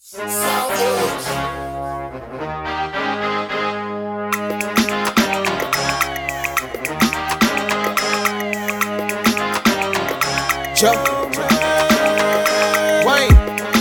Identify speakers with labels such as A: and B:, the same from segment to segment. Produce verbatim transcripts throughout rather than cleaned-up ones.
A: Joe, Wayne.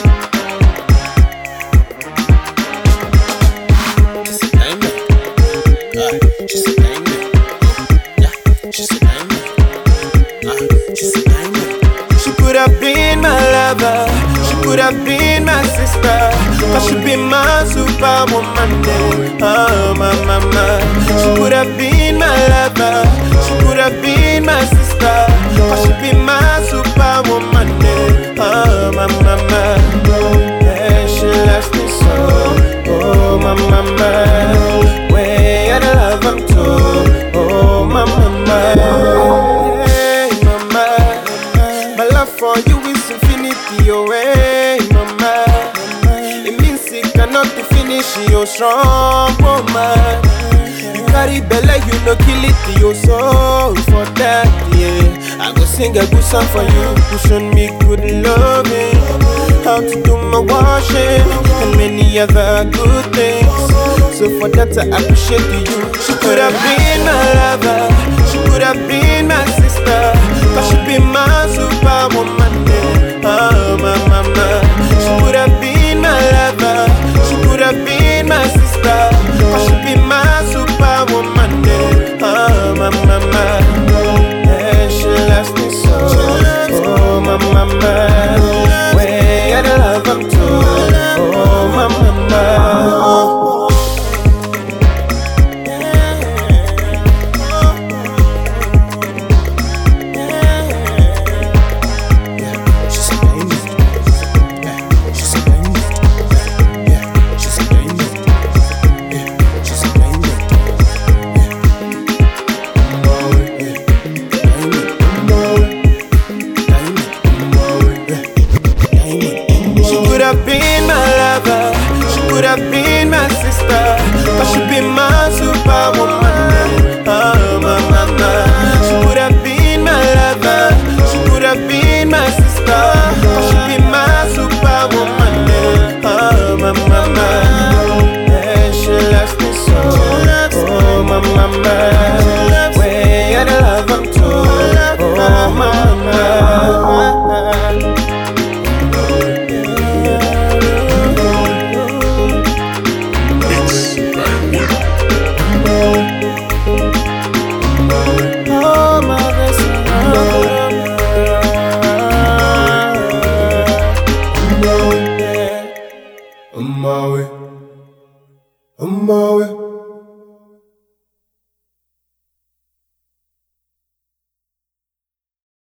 A: Just a name it. Uh, just a name it. Yeah, just a name it. Uh, just a name it. She could have been my lover. She could have been my sister. But she be my superwoman. Oh, my mama. She could have been my lover. She could have been my sister. But she be my superwoman. Oh, my mama. Yeah, she loves me so. Oh, my mama. Way I love him too. Oh, my mama. Yeah, mama. My love for you is infinity. Oh, hey, mama. It means it cannot be finished. You're strong, woman. You carry belly, you no kill it. You're so for that, yeah. I go sing a good song for you. You show me good loving, how to do my washing, and many other good things. So for that I appreciate you. She could have been my lover. She could have been my sister. But she be my superwoman. Oh, my mama. She could have been my lover. She could have been my sister. But she be my superwoman. Oh, my mama. Yeah, she loves me so. Oh, my mama. Way I love him too. Oh, my mama. Been my lover, she could have been my sister, but she be my superwoman. Oh, my mama. She could have been my lover, she could have been my sister, but she be my superwoman. Oh, my mama. Yeah, she loves me so. Oh, my mama. Way I love him too. Oh, my mama. I'm always, I'm always